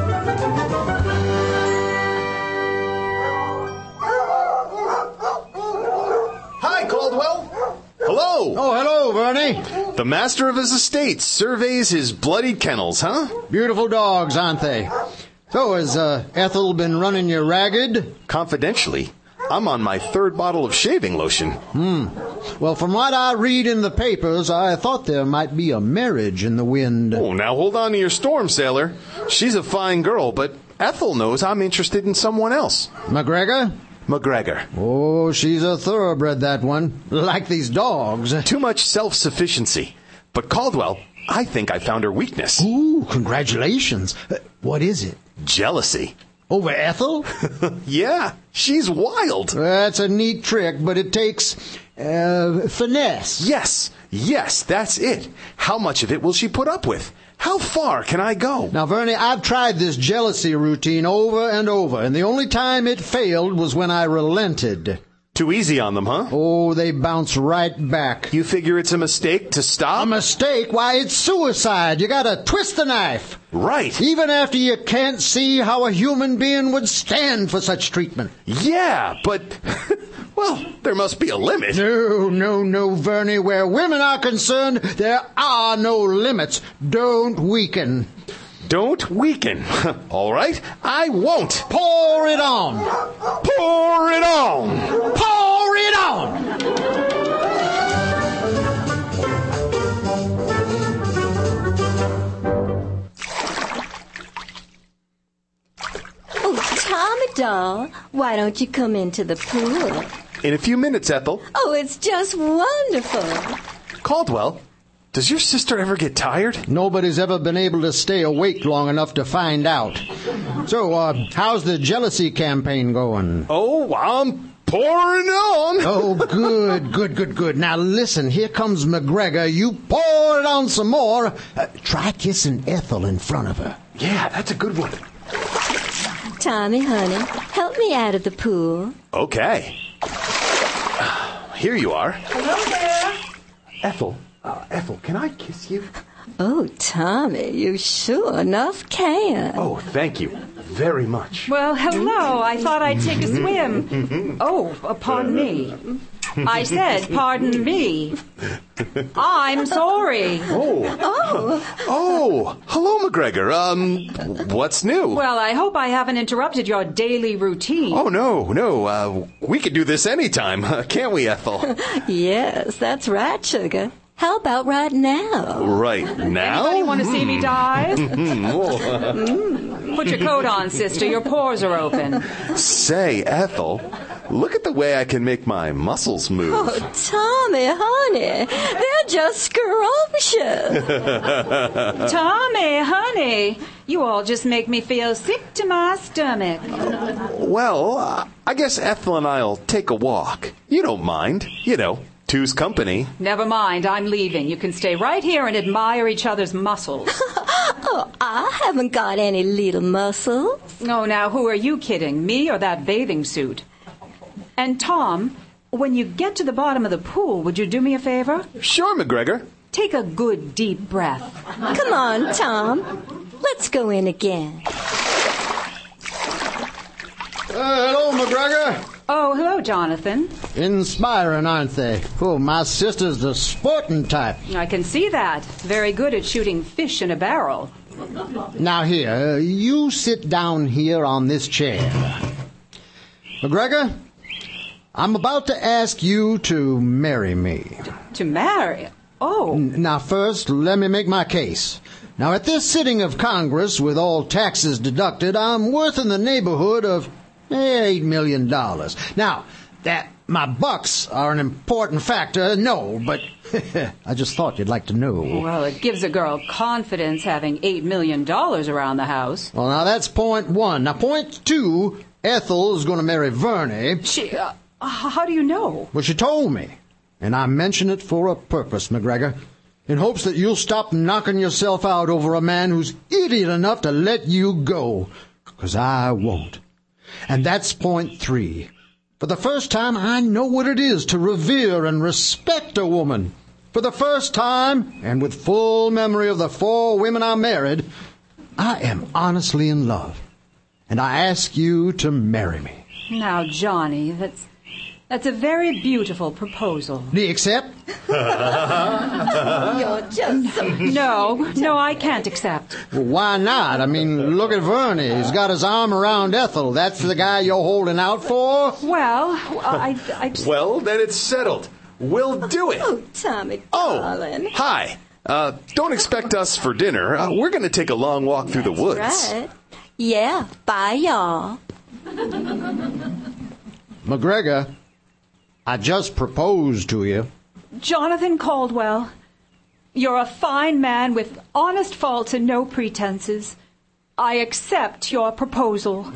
S5: Hi, Caldwell. Hello.
S4: Oh, hello, Bernie.
S5: The master of his estate surveys his bloodied kennels, huh?
S4: Beautiful dogs, aren't they? So, has Ethel been running you ragged?
S5: Confidentially, I'm on my 3rd bottle of shaving lotion.
S4: Well, from what I read in the papers, I thought there might be a marriage in the wind.
S5: Oh, now hold on to your storm, sailor. She's a fine girl, but Ethel knows I'm interested in someone else.
S4: McGregor?
S5: McGregor.
S4: Oh, she's a thoroughbred, that one. Like these dogs.
S5: Too much self-sufficiency. But Caldwell, I think I found her weakness.
S4: Ooh, congratulations. What is it?
S5: Jealousy.
S4: Over Ethel?
S5: Yeah, she's wild.
S4: That's a neat trick, but it takes finesse.
S5: Yes, that's it. How much of it will she put up with? How far can I go?
S4: Now, Vernie, I've tried this jealousy routine over and over, and the only time it failed was when I relented.
S5: Too easy on them, huh?
S4: Oh, they bounce right back.
S5: You figure it's a mistake to stop?
S4: A mistake? Why, it's suicide. You gotta twist the knife.
S5: Right.
S4: Even after you can't see how a human being would stand for such treatment.
S5: Yeah, but, well, there must be a limit.
S4: No, Vernie. Where women are concerned, there are no limits. Don't weaken.
S5: Don't weaken. All right, I won't.
S4: Pour it on.
S5: Pour it on.
S4: Pour it on.
S6: Oh, Tommy doll, why don't you come into the pool?
S5: In a few minutes, Ethel.
S6: Oh, it's just wonderful.
S5: Caldwell, does your sister ever get tired?
S4: Nobody's ever been able to stay awake long enough to find out. So, how's the jealousy campaign going?
S5: Oh, I'm pouring on.
S4: Oh, good. Now, listen, here comes McGregor. You pour it on some more. Try kissing Ethel in front of her.
S5: Yeah, that's a good one.
S6: Tommy, honey, help me out of the pool.
S5: Okay. Here you are.
S9: Hello there.
S5: Ethel, can I kiss you?
S6: Oh, Tommy, you sure enough can.
S5: Oh, thank you very much.
S7: Well, hello. I thought I'd take a swim. Oh, pardon me. I said, pardon me. I'm sorry.
S5: Oh, hello, McGregor. What's new?
S7: Well, I hope I haven't interrupted your daily routine.
S5: Oh, no. We could do this anytime, can't we, Ethel?
S6: Yes, that's right, sugar. How about right now?
S5: Right now?
S7: Anybody want to see me dive? Put your coat on, sister. Your pores are open.
S5: Say, Ethel, look at the way I can make my muscles move.
S6: Oh, Tommy, honey, they're just scrumptious.
S7: Tommy, honey, you all just make me feel sick to my stomach.
S5: Well, I guess Ethel and I'll take a walk. You don't mind, two's company.
S7: Never mind, I'm leaving. You can stay right here and admire each other's muscles.
S6: Oh, I haven't got any little muscles.
S7: Oh, now who are you kidding, me or that bathing suit? And Tom, when you get to the bottom of the pool, would you do me a favor?
S5: Sure, McGregor.
S7: Take a good deep breath.
S6: Come on, Tom. Let's go in again.
S4: Hello, McGregor.
S7: Oh, hello, Jonathan.
S4: Inspiring, aren't they? Oh, my sister's the sporting type.
S7: I can see that. Very good at shooting fish in a barrel.
S4: Now here, you sit down here on this chair. McGregor, I'm about to ask you to marry me.
S7: To marry? Oh.
S4: Now first, let me make my case. Now at this sitting of Congress, with all taxes deducted, I'm worth in the neighborhood of $8 million. Now, that my bucks are an important factor, no, but I just thought you'd like to know.
S7: Well, it gives a girl confidence having $8 million around the house.
S4: Well, now that's point one. Now, point two, Ethel is going to marry Vernie.
S7: How do you know?
S4: Well, she told me, and I mention it for a purpose, McGregor, in hopes that you'll stop knocking yourself out over a man who's idiot enough to let you go, because I won't. And that's point three. For the first time, I know what it is to revere and respect a woman. For the first time, and with full memory of the 4 women I married, I am honestly in love. And I ask you to marry me.
S7: Now, Johnny, That's a very beautiful proposal.
S4: Do you accept?
S6: You're just so...
S7: No, I can't accept.
S4: Well, why not? I mean, look at Vernie. He's got his arm around Ethel. That's the guy you're holding out for?
S7: Well, I just...
S5: Well, then it's settled. We'll do it.
S6: Oh, Tommy, darling.
S5: Hi. Don't expect us for dinner. We're going to take a long walk through the woods.
S6: Right. Yeah, bye, y'all.
S4: McGregor, I just proposed to you.
S7: Jonathan Caldwell, you're a fine man with honest faults and no pretenses. I accept your proposal.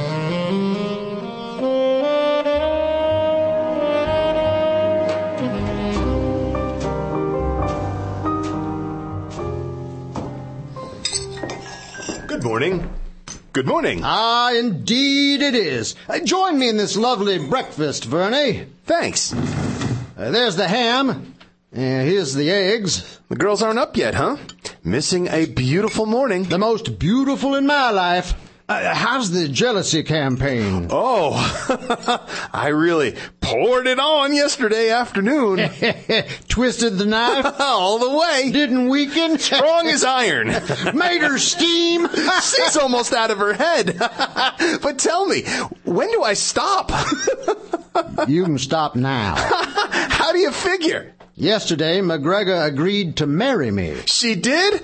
S5: Good morning. Good morning.
S4: Ah, indeed it is. Join me in this lovely breakfast, Vernie.
S5: Thanks.
S4: There's the ham. Here's the eggs.
S5: The girls aren't up yet, huh? Missing a beautiful morning.
S4: The most beautiful in my life. How's the jealousy campaign?
S5: Oh, I really poured it on yesterday afternoon.
S4: Twisted the knife?
S5: All the way.
S4: Didn't weaken?
S5: Strong as iron.
S4: Made her steam?
S5: She's almost out of her head. But tell me, when do I stop?
S4: You can stop now.
S5: How do you figure?
S4: Yesterday, McGregor agreed to marry me.
S5: She did?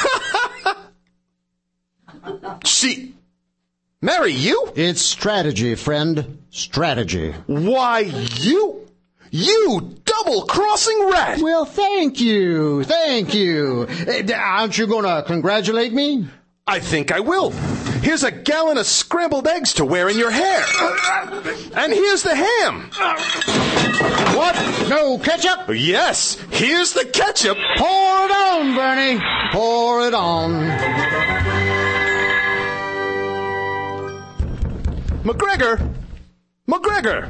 S5: She... marry you?
S4: It's strategy, friend. Strategy.
S5: Why, you double-crossing rat!
S4: Well, thank you. Thank you. Aren't you going to congratulate me?
S5: I think I will. Here's a gallon of scrambled eggs to wear in your hair. And here's the ham.
S4: What? No ketchup?
S5: Yes, here's the ketchup.
S4: Pour it on, Bernie. Pour it on.
S5: McGregor!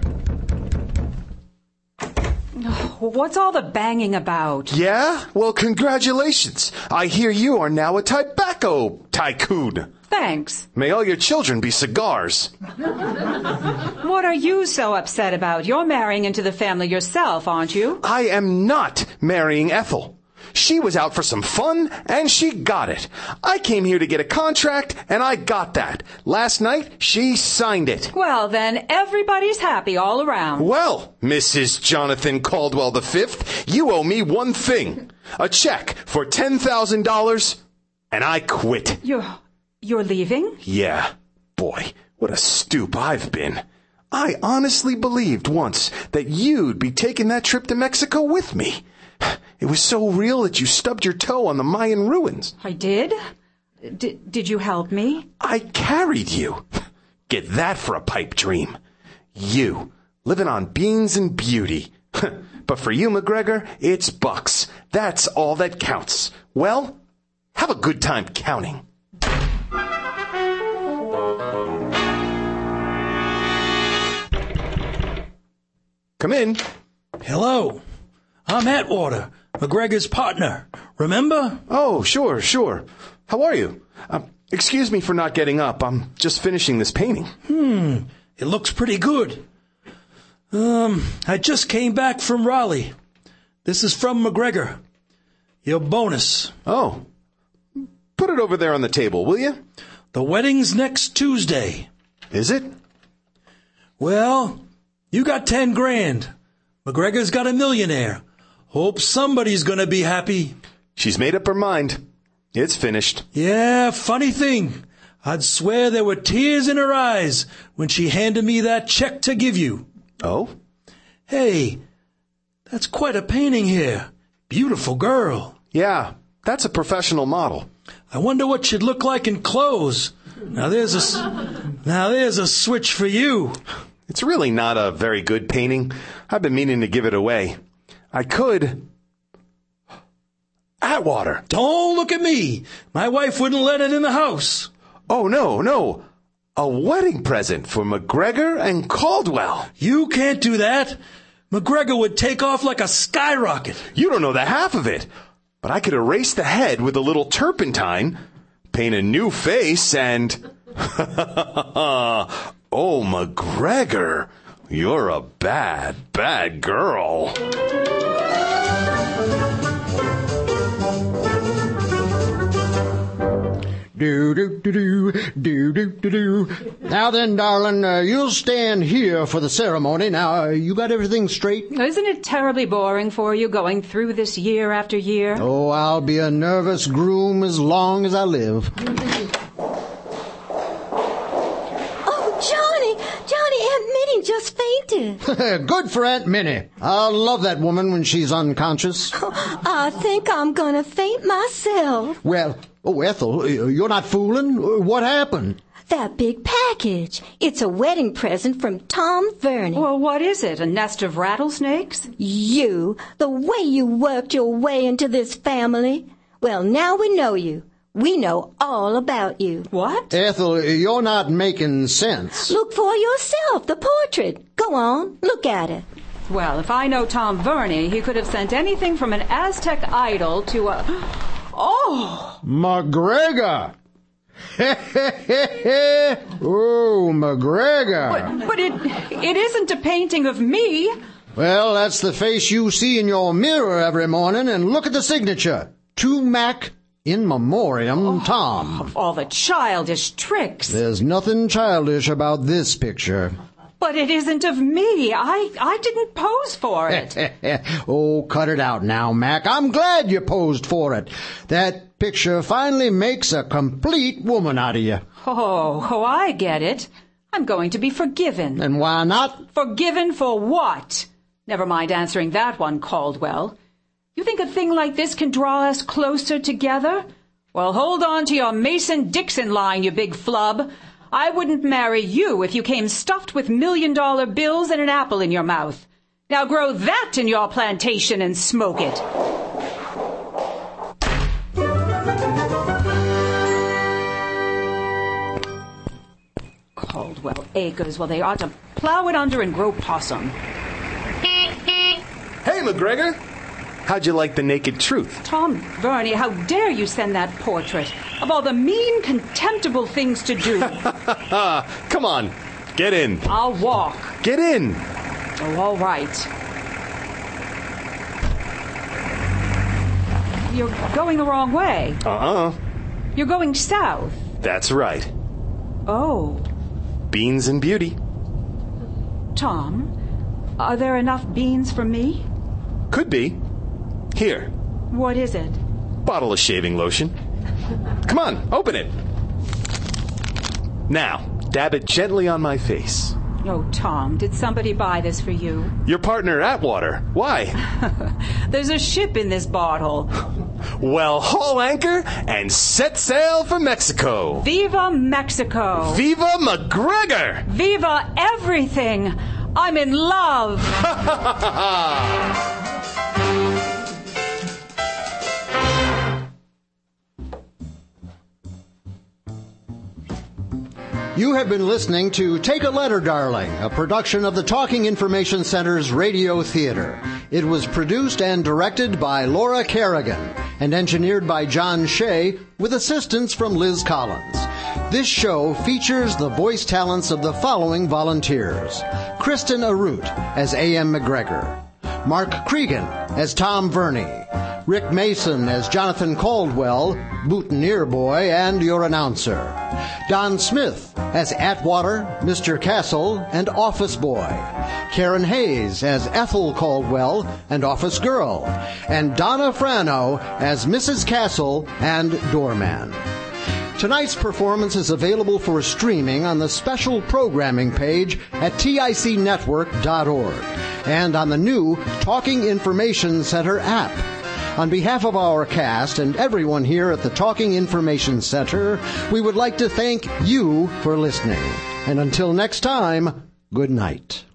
S7: What's all the banging about?
S5: Yeah? Well, congratulations. I hear you are now a tobacco tycoon.
S7: Thanks.
S5: May all your children be cigars.
S7: What are you so upset about? You're marrying into the family yourself, aren't you?
S5: I am not marrying Ethel. She was out for some fun, and she got it. I came here to get a contract, and I got that. Last night, she signed it.
S7: Well, then, everybody's happy all around.
S5: Well, Mrs. Jonathan Caldwell V, you owe me one thing. A check for $10,000, and I quit.
S7: You're leaving?
S5: Yeah. Boy, what a stoop I've been. I honestly believed once that you'd be taking that trip to Mexico with me. It was so real that you stubbed your toe on the Mayan ruins.
S7: I did? Did you help me?
S5: I carried you. Get that for a pipe dream. You, living on beans and beauty. But for you, McGregor, it's bucks. That's all that counts. Well, have a good time counting. Come in.
S8: Hello. I'm Atwater, McGregor's partner. Remember?
S5: Oh, sure. How are you? Excuse me for not getting up. I'm just finishing this painting.
S8: It looks pretty good. I just came back from Raleigh. This is from McGregor. Your bonus.
S5: Oh. Put it over there on the table, will you?
S8: The wedding's next Tuesday.
S5: Is it?
S8: Well, you got 10 grand. McGregor's got a millionaire. Hope somebody's gonna be happy.
S5: She's made up her mind. It's finished.
S8: Yeah, funny thing. I'd swear there were tears in her eyes when she handed me that check to give you.
S5: Oh?
S8: Hey, that's quite a painting here. Beautiful girl.
S5: Yeah, that's a professional model.
S8: I wonder what she'd look like in clothes. Now there's a switch for you.
S5: It's really not a very good painting. I've been meaning to give it away. I could. Atwater.
S8: Don't look at me. My wife wouldn't let it in the house.
S5: Oh, no. A wedding present for McGregor and Caldwell.
S8: You can't do that. McGregor would take off like a skyrocket.
S5: You don't know the half of it. But I could erase the head with a little turpentine, paint a new face, and... Oh, McGregor, You're a bad, bad girl.
S4: Do. Now then, darling, you'll stand here for the ceremony. Now, you got everything straight?
S7: Isn't it terribly boring for you going through this year after year?
S4: Oh, I'll be a nervous groom as long as I live.
S6: Aunt Minnie just fainted.
S4: Good for Aunt Minnie. I'll love that woman when she's unconscious.
S6: I think I'm going to faint myself.
S4: Well, Ethel, you're not fooling. What happened?
S6: That big package. It's a wedding present from Tom Verney.
S7: Well, what is it? A nest of rattlesnakes?
S6: You, the way you worked your way into this family. Well, now we know you. We know all about you.
S7: What?
S4: Ethel, you're not making sense.
S6: Look for yourself, the portrait. Go on, look at it.
S7: Well, if I know Tom Verney, he could have sent anything from an Aztec idol to a... Oh!
S4: McGregor! Oh, McGregor!
S7: But it isn't a painting of me.
S4: Well, that's the face you see in your mirror every morning, and look at the signature. To Mac... In memoriam, Tom.
S7: Of all the childish tricks.
S4: There's nothing childish about this picture.
S7: But it isn't of me. I didn't pose for it.
S4: Oh, cut it out now, Mac. I'm glad you posed for it. That picture finally makes a complete woman out of you.
S7: Oh, I get it. I'm going to be forgiven.
S4: And why not?
S7: Forgiven for what? Never mind answering that one, Caldwell. You think a thing like this can draw us closer together? Well, hold on to your Mason-Dixon line, you big flub. I wouldn't marry you if you came stuffed with $1 million bills and an apple in your mouth. Now grow that in your plantation and smoke it. Caldwell Acres, well, they ought to plow it under and grow possum.
S5: Hey, McGregor! How'd you like the naked truth?
S7: Tom Verney, how dare you send that portrait? Of all the mean, contemptible things to do.
S5: Come on, get in.
S7: I'll walk.
S5: Get in.
S7: Oh, all right. You're going the wrong way. You're going south.
S5: That's right.
S7: Oh.
S5: Beans and beauty.
S7: Tom, are there enough beans for me?
S5: Could be. Here.
S7: What is it?
S5: Bottle of shaving lotion. Come on, open it. Now, dab it gently on my face.
S7: Oh, Tom, did somebody buy this for you?
S5: Your partner, Atwater. Why?
S7: There's a ship in this bottle.
S5: Well, haul anchor and set sail for Mexico.
S7: Viva Mexico.
S5: Viva McGregor.
S7: Viva everything. I'm in love.
S4: You have been listening to Take a Letter, Darling, a production of the Talking Information Center's Radio Theater. It was produced and directed by Laura Kerrigan and engineered by John Shea with assistance from Liz Collins. This show features the voice talents of the following volunteers. Kristen Arute as A.M. McGregor, Mark Cregan as Tom Verney, Rick Mason as Jonathan Caldwell, boutonniere boy, and your announcer. Don Smith as Atwater, Mr. Castle, and office boy. Karen Hayes as Ethel Caldwell and office girl. And Donna Frano as Mrs. Castle and doorman. Tonight's performance is available for streaming on the special programming page at ticnetwork.org and on the new Talking Information Center app. On behalf of our cast and everyone here at the Talking Information Center, we would like to thank you for listening. And until next time, good night.